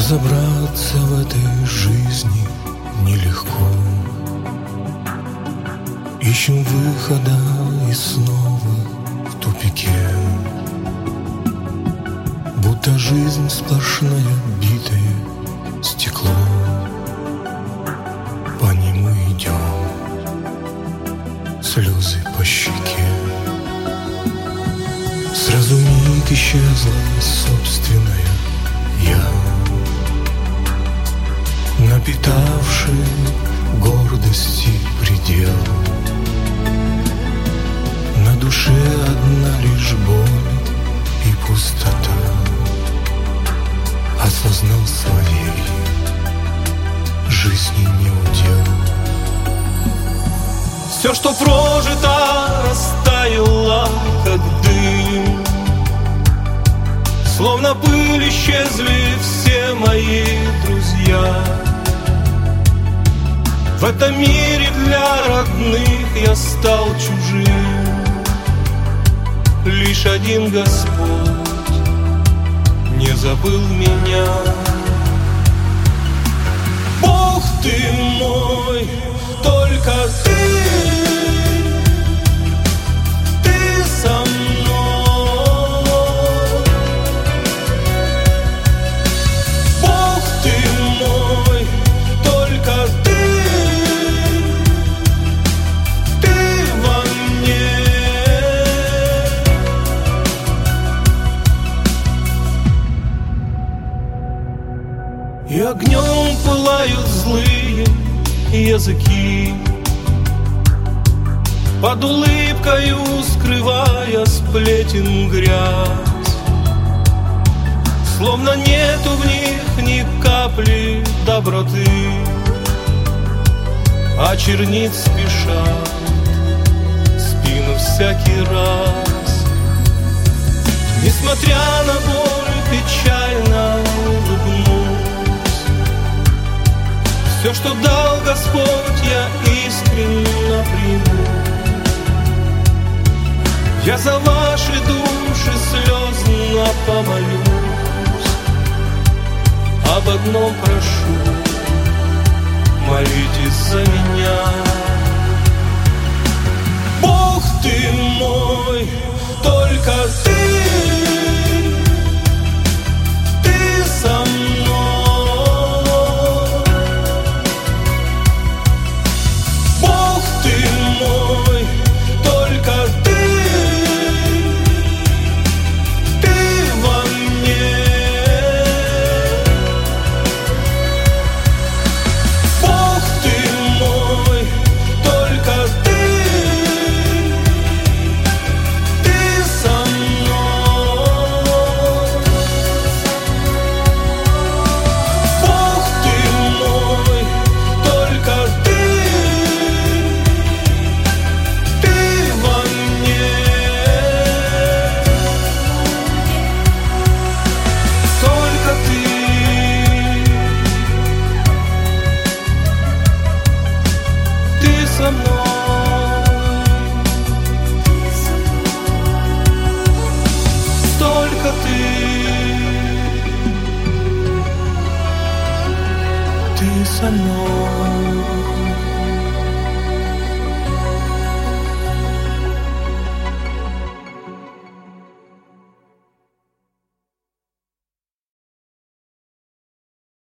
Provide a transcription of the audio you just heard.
Разобраться в этой жизни нелегко. Ищем выхода и снова в тупике. Будто жизнь сплошное битое стекло. По нему идем, слезы по щеке. Сразу миг исчезла собственная я, напитавший гордости предел. На душе одна лишь боль и пустота. Осознал своей жизни не удел. Все, что прожито, растаяло, как дым. Словно пыль исчезли все мои друзья. В этом мире для родных я стал чужим. Лишь один Господь не забыл меня. Бог ты мой, только ты со мной. Бог ты мой, только ты во мне. И огнем пылают злые языки, под улыбкою скрывая сплетен грязь. Словно нету в них ни капли доброты, а чернит спешат спину всякий раз. Несмотря на боль, печально улыбнусь. Все, что дал Господь, я искренне приму. Я за ваши души слезно помолюсь. Об одном прошу, молитесь за меня. Бог ты мой, только ты со мной. Бог ты мой, только ты во мне. Бог ты мой, только ты со мной. Бог ты мой, только ты во мне. Только ты со мной. Только ты со мной.